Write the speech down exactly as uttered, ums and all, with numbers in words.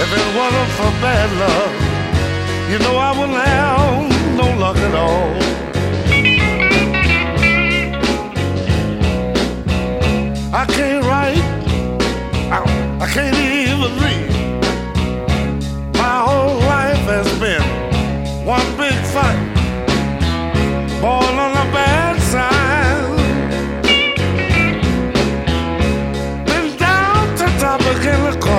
If it wasn't for bad luck, you know I wouldn't have no luck at all. I can't write, I, I can't